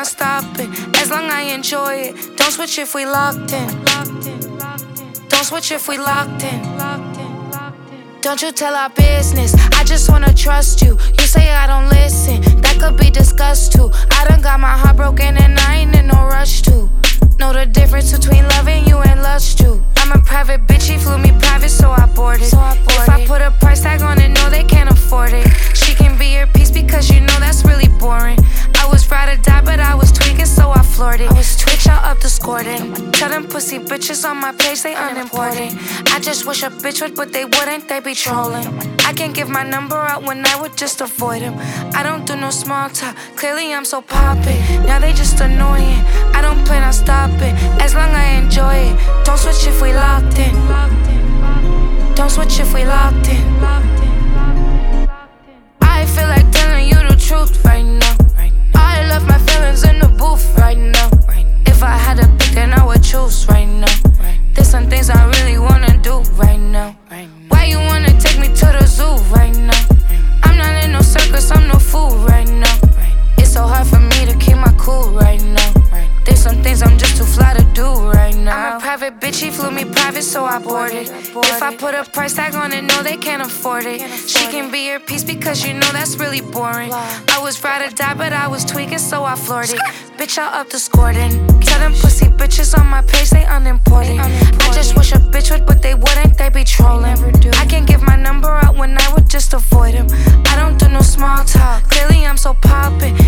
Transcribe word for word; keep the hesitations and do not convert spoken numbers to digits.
stop it, as long I enjoy it. Don't switch if we locked in. Don't switch if we locked in. Don't you tell our business, I just wanna trust you. You say I don't listen, that could be discussed too. I done got my heart broken and I ain't in no rush to know the difference between loving you and lust you. I'm a private bitch, he flew me private, so I boarded. So I boarded. If I put a price tag on it, no, they can't afford it. She can be your piece because you know that's really boring. I was ride or die, but I was tweaking, so I floored it. I was twitch y'all up to Scorden. Tell them pussy bitches on my page, they unimportant. I just wish a bitch would, but they wouldn't, they be trolling. I can't give my number out when I would just avoid them. I don't do no small talk, clearly I'm so poppin'. Now they just annoying, I don't plan on stopping, as long I enjoy it. Don't switch if we locked in. Don't switch if we locked in. I feel like telling you the truth right now. I left my feelings in the booth right now. If I had to pick, then I would choose right now. There's some things I really wanna do right now. Why you wanna take me to the zoo right now? I'm not in no circus, I'm no fool right now. It's so hard for me to keep my cool right now. There's some things I'm just too fly to do right now. I'm a private bitch, he flew me private, so I boarded. If I put a price tag on it, no, they can't afford it. She can be your piece because you know that's really boring. I was ride or die, but I was tweaking, so I floored it. Bitch, y'all up to Scorden. Tell them pussy bitches on my page, they unimportant. I just wish a bitch would, but they wouldn't, they be trolling. I can't give my number out when I would just avoid them. I don't do no small talk, clearly I'm so poppin'.